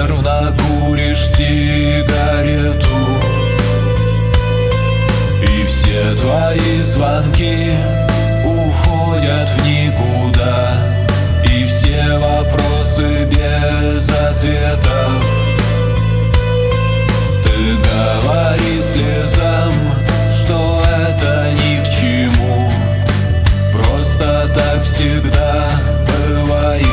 нервно куришь сигарету, и все твои звонки уходят в никуда, и все вопросы без ответов. Ты говори слезам, что это ни к чему, просто так всегда бывает.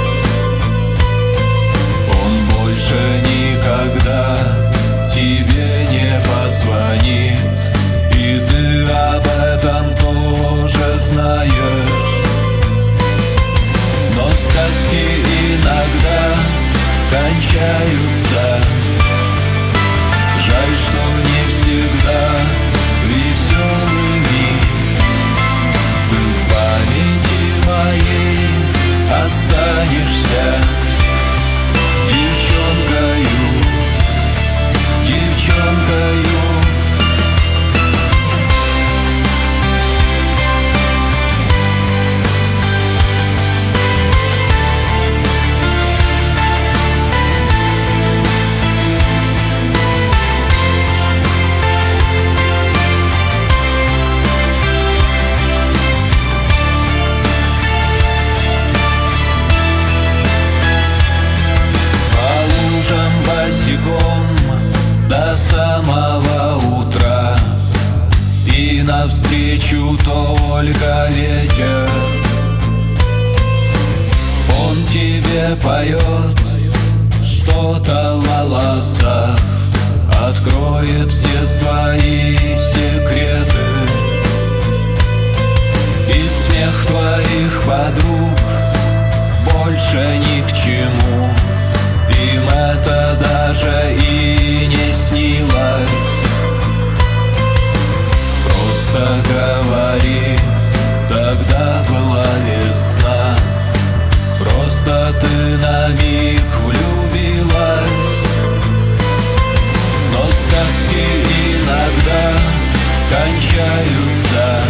Он больше никогда тебе не позвонит, и ты об этом тоже знаешь. Но сказки иногда кончаются, жаль, что не всегда веселыми. Ты в памяти моей останешься девчонкою, девчонкою. До самого утра, и навстречу только ветер. Он тебе поет что-то в волосах, откроет все свои секреты. И смех твоих подруг больше ни к чему, им это даже и не снилось. Просто говори, тогда была весна, просто ты на миг влюбилась. Но сказки иногда кончаются,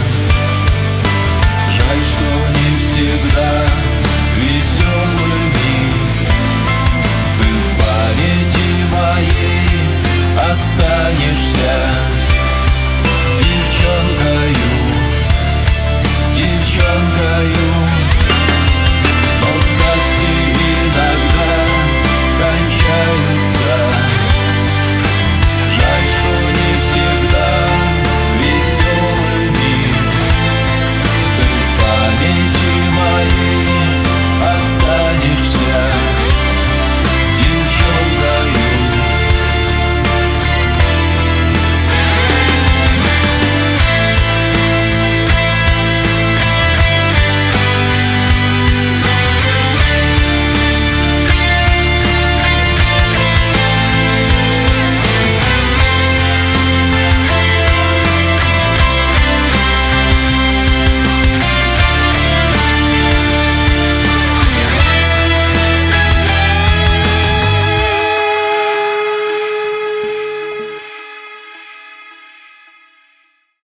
жаль, что не всегда веселыми. Ты в памяти моей останешься